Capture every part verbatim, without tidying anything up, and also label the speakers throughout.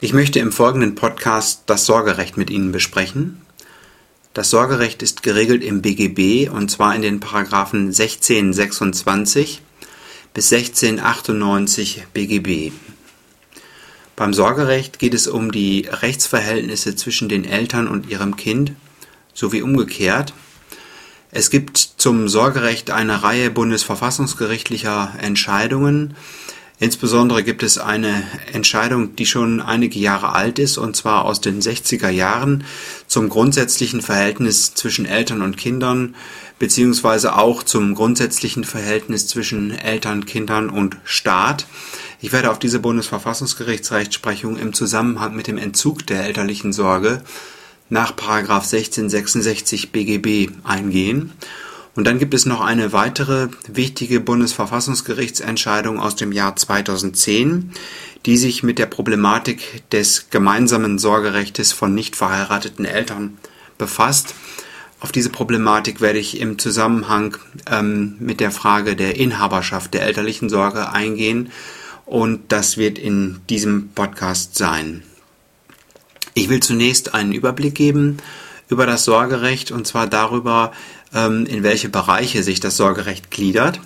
Speaker 1: Ich möchte im folgenden Podcast das Sorgerecht mit Ihnen besprechen. Das Sorgerecht ist geregelt im B G B und zwar in den Paragraphen sechzehn sechsundzwanzig bis sechzehn achtundneunzig B G B. Beim Sorgerecht geht es um die Rechtsverhältnisse zwischen den Eltern und ihrem Kind sowie umgekehrt. Es gibt zum Sorgerecht eine Reihe bundesverfassungsgerichtlicher Entscheidungen. Insbesondere gibt es eine Entscheidung, die schon einige Jahre alt ist, und zwar aus den sechziger Jahren zum grundsätzlichen Verhältnis zwischen Eltern und Kindern, beziehungsweise auch zum grundsätzlichen Verhältnis zwischen Eltern, Kindern und Staat. Ich werde auf diese Bundesverfassungsgerichtsrechtsprechung im Zusammenhang mit dem Entzug der elterlichen Sorge nach Paragraph sechzehn sechsundsechzig B G B eingehen. Und dann gibt es noch eine weitere wichtige Bundesverfassungsgerichtsentscheidung aus dem Jahr zweitausendzehn, die sich mit der Problematik des gemeinsamen Sorgerechtes von nicht verheirateten Eltern befasst. Auf diese Problematik werde ich im Zusammenhang ähm, mit der Frage der Inhaberschaft der elterlichen Sorge eingehen, und das wird in diesem Podcast sein. Ich will zunächst einen Überblick geben über das Sorgerecht, und zwar darüber, in welche Bereiche sich das Sorgerecht gliedert.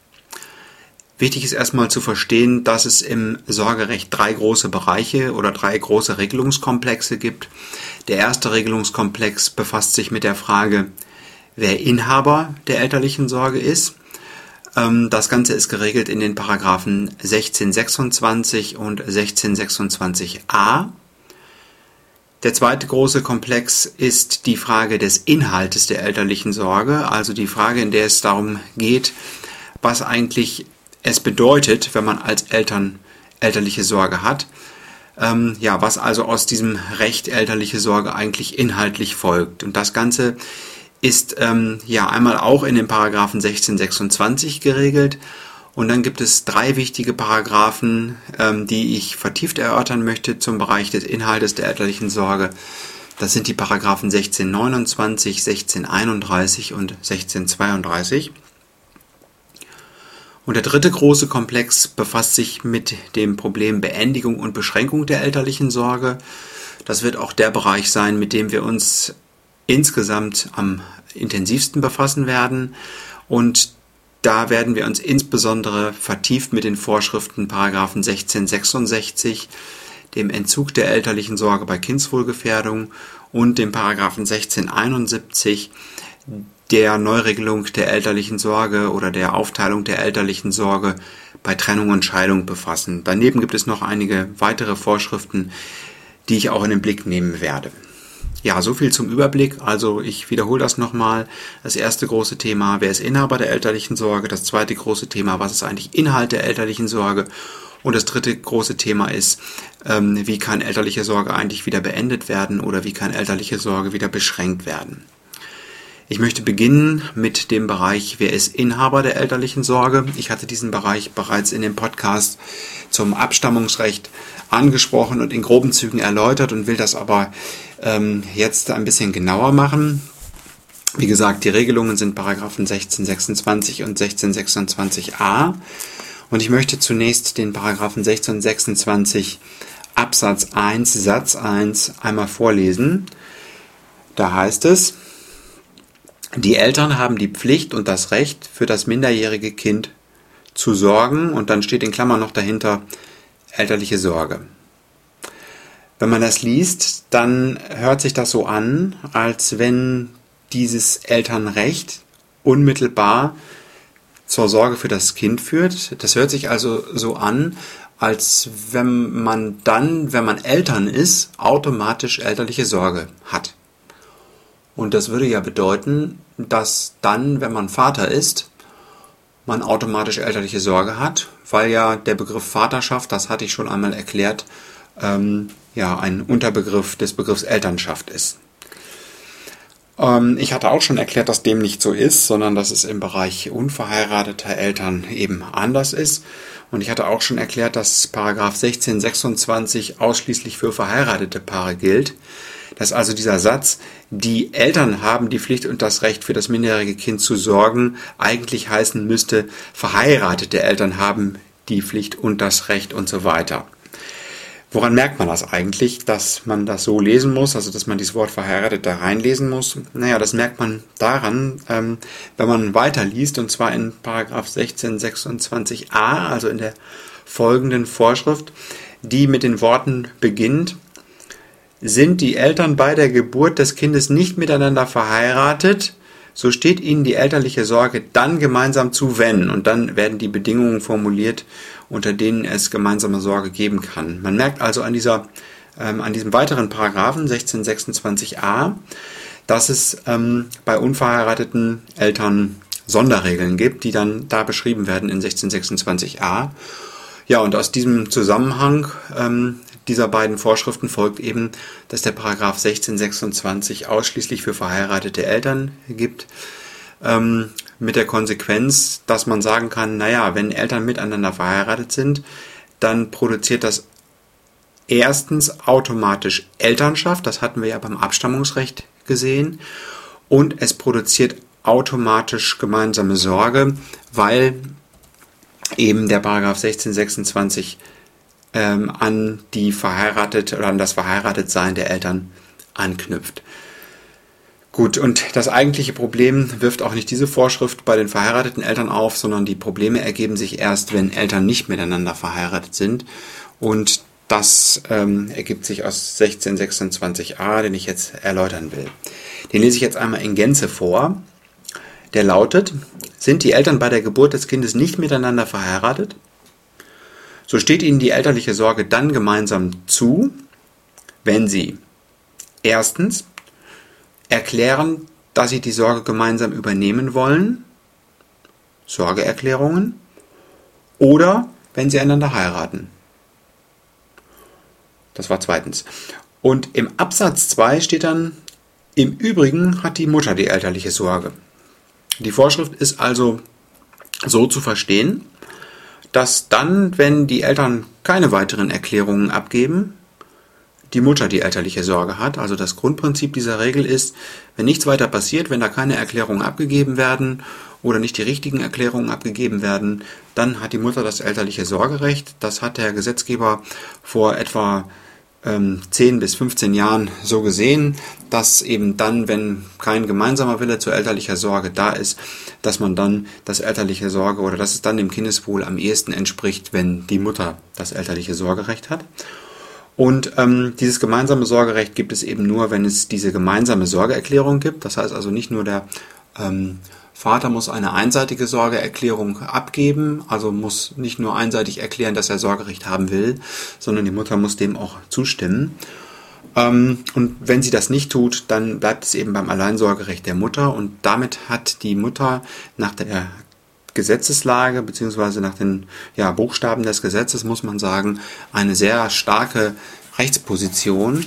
Speaker 1: Wichtig ist erstmal zu verstehen, dass es im Sorgerecht drei große Bereiche oder drei große Regelungskomplexe gibt. Der erste Regelungskomplex befasst sich mit der Frage, wer Inhaber der elterlichen Sorge ist. Das Ganze ist geregelt in den Paragraphen sechzehn sechsundzwanzig und sechzehn sechsundzwanzig a. Der zweite große Komplex ist die Frage des Inhaltes der elterlichen Sorge, also die Frage, in der es darum geht, was eigentlich es bedeutet, wenn man als Eltern elterliche Sorge hat. Ähm, ja, was also aus diesem Recht elterliche Sorge eigentlich inhaltlich folgt. Und das Ganze ist ähm, ja einmal auch in den Paragraphen sechzehn sechsundzwanzig geregelt. Und dann gibt es drei wichtige Paragraphen, ähm, die ich vertieft erörtern möchte zum Bereich des Inhaltes der elterlichen Sorge. Das sind die Paragraphen sechzehn neunundzwanzig, sechzehn einunddreißig und sechzehn zweiunddreißig. Und der dritte große Komplex befasst sich mit dem Problem Beendigung und Beschränkung der elterlichen Sorge. Das wird auch der Bereich sein, mit dem wir uns insgesamt am intensivsten befassen werden. Und da werden wir uns insbesondere vertieft mit den Vorschriften Paragraphen sechzehn sechsundsechzig, dem Entzug der elterlichen Sorge bei Kindswohlgefährdung, und dem Paragraphen sechzehn einundsiebzig, der Neuregelung der elterlichen Sorge oder der Aufteilung der elterlichen Sorge bei Trennung und Scheidung befassen. Daneben gibt es noch einige weitere Vorschriften, die ich auch in den Blick nehmen werde. Ja, so viel zum Überblick. Also ich wiederhole das nochmal. Das erste große Thema, wer ist Inhaber der elterlichen Sorge? Das zweite große Thema, was ist eigentlich Inhalt der elterlichen Sorge? Und das dritte große Thema ist, ähm, wie kann elterliche Sorge eigentlich wieder beendet werden oder wie kann elterliche Sorge wieder beschränkt werden? Ich möchte beginnen mit dem Bereich, wer ist Inhaber der elterlichen Sorge? Ich hatte diesen Bereich bereits in dem Podcast zum Abstammungsrecht angesprochen und in groben Zügen erläutert und will das aber ähm, jetzt ein bisschen genauer machen. Wie gesagt, die Regelungen sind Paragraphen sechzehn sechsundzwanzig und sechzehn sechsundzwanzig a. Und ich möchte zunächst den Paragraphen sechzehn sechsundzwanzig Absatz eins Satz eins einmal vorlesen. Da heißt es: Die Eltern haben die Pflicht und das Recht, für das minderjährige Kind zu sorgen, und dann steht in Klammern noch dahinter elterliche Sorge. Wenn man das liest, dann hört sich das so an, als wenn dieses Elternrecht unmittelbar zur Sorge für das Kind führt. Das hört sich also so an, als wenn man dann, wenn man Eltern ist, automatisch elterliche Sorge hat. Und das würde ja bedeuten, dass dann, wenn man Vater ist, man automatisch elterliche Sorge hat, weil ja der Begriff Vaterschaft, das hatte ich schon einmal erklärt, ähm, ja ein Unterbegriff des Begriffs Elternschaft ist. Ähm, ich hatte auch schon erklärt, dass dem nicht so ist, sondern dass es im Bereich unverheirateter Eltern eben anders ist. Und ich hatte auch schon erklärt, dass Paragraph sechzehn sechsundzwanzig ausschließlich für verheiratete Paare gilt. Dass also dieser Satz, die Eltern haben die Pflicht und das Recht, für das minderjährige Kind zu sorgen, eigentlich heißen müsste, verheiratete Eltern haben die Pflicht und das Recht und so weiter. Woran merkt man das eigentlich, dass man das so lesen muss, also dass man dieses Wort verheiratet da reinlesen muss? Naja, das merkt man daran, ähm, wenn man weiterliest, und zwar in Paragraph sechzehn sechsundzwanzig a, also in der folgenden Vorschrift, die mit den Worten beginnt: Sind die Eltern bei der Geburt des Kindes nicht miteinander verheiratet, so steht ihnen die elterliche Sorge dann gemeinsam zu, wenn. Und dann werden die Bedingungen formuliert, unter denen es gemeinsame Sorge geben kann. Man merkt also an, dieser, ähm, an diesem weiteren Paragraphen sechzehn sechsundzwanzig a, dass es ähm, bei unverheirateten Eltern Sonderregeln gibt, die dann da beschrieben werden in sechzehn sechsundzwanzig a. Ja, und aus diesem Zusammenhang ähm, dieser beiden Vorschriften folgt eben, dass der Paragraph sechzehn sechsundzwanzig ausschließlich für verheiratete Eltern gibt, ähm, mit der Konsequenz, dass man sagen kann, naja, wenn Eltern miteinander verheiratet sind, dann produziert das erstens automatisch Elternschaft, das hatten wir ja beim Abstammungsrecht gesehen, und es produziert automatisch gemeinsame Sorge, weil eben der Paragraph sechzehn sechsundzwanzig ähm, an die verheiratet oder an das Verheiratetsein der Eltern anknüpft. Gut, und das eigentliche Problem wirft auch nicht diese Vorschrift bei den verheirateten Eltern auf, sondern die Probleme ergeben sich erst, wenn Eltern nicht miteinander verheiratet sind. Und das ähm, ergibt sich aus sechzehn sechsundzwanzig a, den ich jetzt erläutern will. Den lese ich jetzt einmal in Gänze vor. Der lautet: Sind die Eltern bei der Geburt des Kindes nicht miteinander verheiratet, so steht ihnen die elterliche Sorge dann gemeinsam zu, wenn sie erstens erklären, dass sie die Sorge gemeinsam übernehmen wollen, Sorgeerklärungen, oder wenn sie einander heiraten. Das war zweitens. Und im Absatz zwei steht dann: Im Übrigen hat die Mutter die elterliche Sorge. Die Vorschrift ist also so zu verstehen, dass dann, wenn die Eltern keine weiteren Erklärungen abgeben, die Mutter die elterliche Sorge hat. Also das Grundprinzip dieser Regel ist, wenn nichts weiter passiert, wenn da keine Erklärungen abgegeben werden oder nicht die richtigen Erklärungen abgegeben werden, dann hat die Mutter das elterliche Sorgerecht. Das hat der Gesetzgeber vor etwa ähm, zehn bis fünfzehn Jahren so gesehen, dass eben dann, wenn kein gemeinsamer Wille zur elterlicher Sorge da ist, dass man dann das elterliche Sorge oder dass es dann dem Kindeswohl am ehesten entspricht, wenn die Mutter das elterliche Sorgerecht hat. Und ähm, dieses gemeinsame Sorgerecht gibt es eben nur, wenn es diese gemeinsame Sorgeerklärung gibt. Das heißt also nicht nur der ähm, Vater muss eine einseitige Sorgeerklärung abgeben, also muss nicht nur einseitig erklären, dass er Sorgerecht haben will, sondern die Mutter muss dem auch zustimmen. Ähm, und wenn sie das nicht tut, dann bleibt es eben beim Alleinsorgerecht der Mutter, und damit hat die Mutter nach der Gesetzeslage bzw. nach den ja, Buchstaben des Gesetzes, muss man sagen, eine sehr starke Rechtsposition.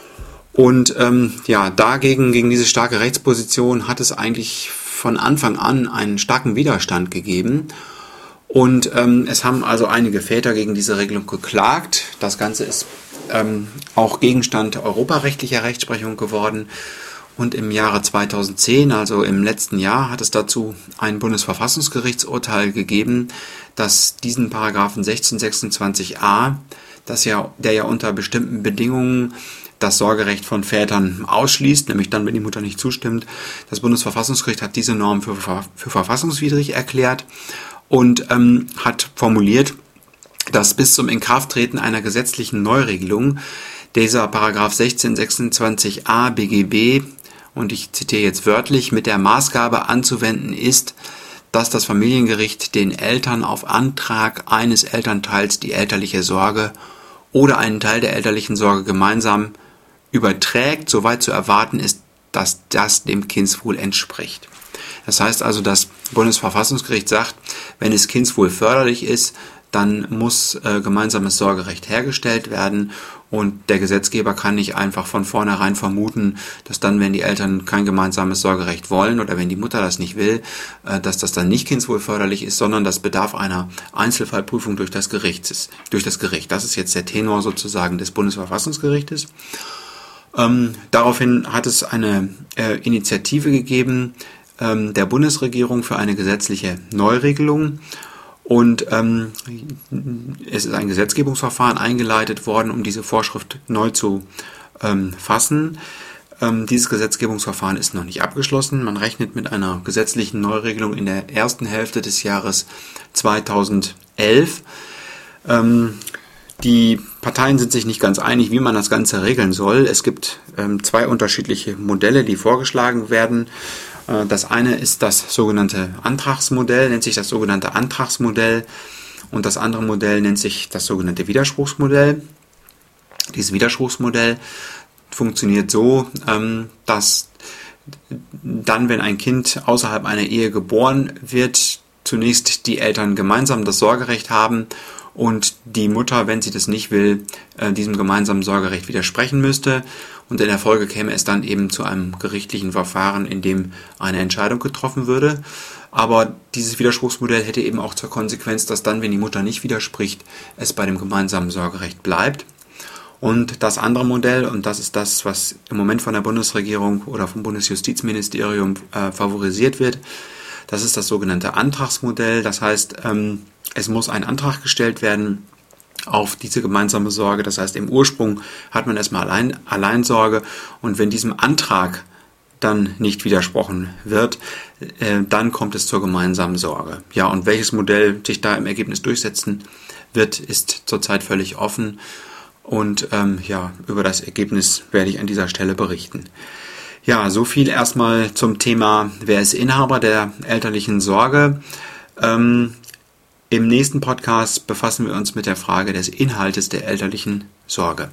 Speaker 1: Und ähm, ja, dagegen, gegen diese starke Rechtsposition hat es eigentlich von Anfang an einen starken Widerstand gegeben. Und ähm, es haben also einige Väter gegen diese Regelung geklagt. Das Ganze ist ähm, auch Gegenstand europarechtlicher Rechtsprechung geworden. Und im Jahre zweitausendzehn, also im letzten Jahr, hat es dazu ein Bundesverfassungsgerichtsurteil gegeben, das diesen Paragraphen sechzehn sechsundzwanzig a, das ja, der ja unter bestimmten Bedingungen das Sorgerecht von Vätern ausschließt, nämlich dann, wenn die Mutter nicht zustimmt. Das Bundesverfassungsgericht hat diese Norm für, für verfassungswidrig erklärt und ähm, hat formuliert, dass bis zum Inkrafttreten einer gesetzlichen Neuregelung dieser Paragraph sechzehn sechsundzwanzig a B G B, und ich zitiere jetzt wörtlich, mit der Maßgabe anzuwenden ist, dass das Familiengericht den Eltern auf Antrag eines Elternteils die elterliche Sorge oder einen Teil der elterlichen Sorge gemeinsam überträgt, soweit zu erwarten ist, dass das dem Kindswohl entspricht. Das heißt also, das Bundesverfassungsgericht sagt, wenn es Kindswohl förderlich ist, dann muss äh, gemeinsames Sorgerecht hergestellt werden, und der Gesetzgeber kann nicht einfach von vornherein vermuten, dass dann, wenn die Eltern kein gemeinsames Sorgerecht wollen oder wenn die Mutter das nicht will, äh, dass das dann nicht kindswohlförderlich ist, sondern das bedarf einer Einzelfallprüfung durch das Gericht. Durch das Gericht. Das ist jetzt der Tenor sozusagen des Bundesverfassungsgerichtes. Ähm, daraufhin hat es eine äh, Initiative gegeben ähm, der Bundesregierung für eine gesetzliche Neuregelung. Und ähm, es ist ein Gesetzgebungsverfahren eingeleitet worden, um diese Vorschrift neu zu ähm, fassen. Ähm, dieses Gesetzgebungsverfahren ist noch nicht abgeschlossen. Man rechnet mit einer gesetzlichen Neuregelung in der ersten Hälfte des Jahres zweitausendelf. Ähm, die Parteien sind sich nicht ganz einig, wie man das Ganze regeln soll. Es gibt ähm, zwei unterschiedliche Modelle, die vorgeschlagen werden. Äh, das eine ist das sogenannte Antragsmodell, nennt sich das sogenannte Antragsmodell, und das andere Modell nennt sich das sogenannte Widerspruchsmodell. Dieses Widerspruchsmodell funktioniert so, ähm, dass dann, wenn ein Kind außerhalb einer Ehe geboren wird, zunächst die Eltern gemeinsam das Sorgerecht haben und die Mutter, wenn sie das nicht will, äh, diesem gemeinsamen Sorgerecht widersprechen müsste. Und in der Folge käme es dann eben zu einem gerichtlichen Verfahren, in dem eine Entscheidung getroffen würde. Aber dieses Widerspruchsmodell hätte eben auch zur Konsequenz, dass dann, wenn die Mutter nicht widerspricht, es bei dem gemeinsamen Sorgerecht bleibt. Und das andere Modell, und das ist das, was im Moment von der Bundesregierung oder vom Bundesjustizministerium äh, favorisiert wird, das ist das sogenannte Antragsmodell. Das heißt, ähm, es muss ein Antrag gestellt werden auf diese gemeinsame Sorge. Das heißt, im Ursprung hat man erstmal allein, Alleinsorge, und wenn diesem Antrag dann nicht widersprochen wird, äh, dann kommt es zur gemeinsamen Sorge. Ja, und welches Modell sich da im Ergebnis durchsetzen wird, ist zurzeit völlig offen. Und ähm, ja, über das Ergebnis werde ich an dieser Stelle berichten. Ja, so viel erstmal zum Thema, wer ist Inhaber der elterlichen Sorge. Ähm, Im nächsten Podcast befassen wir uns mit der Frage des Inhaltes der elterlichen Sorge.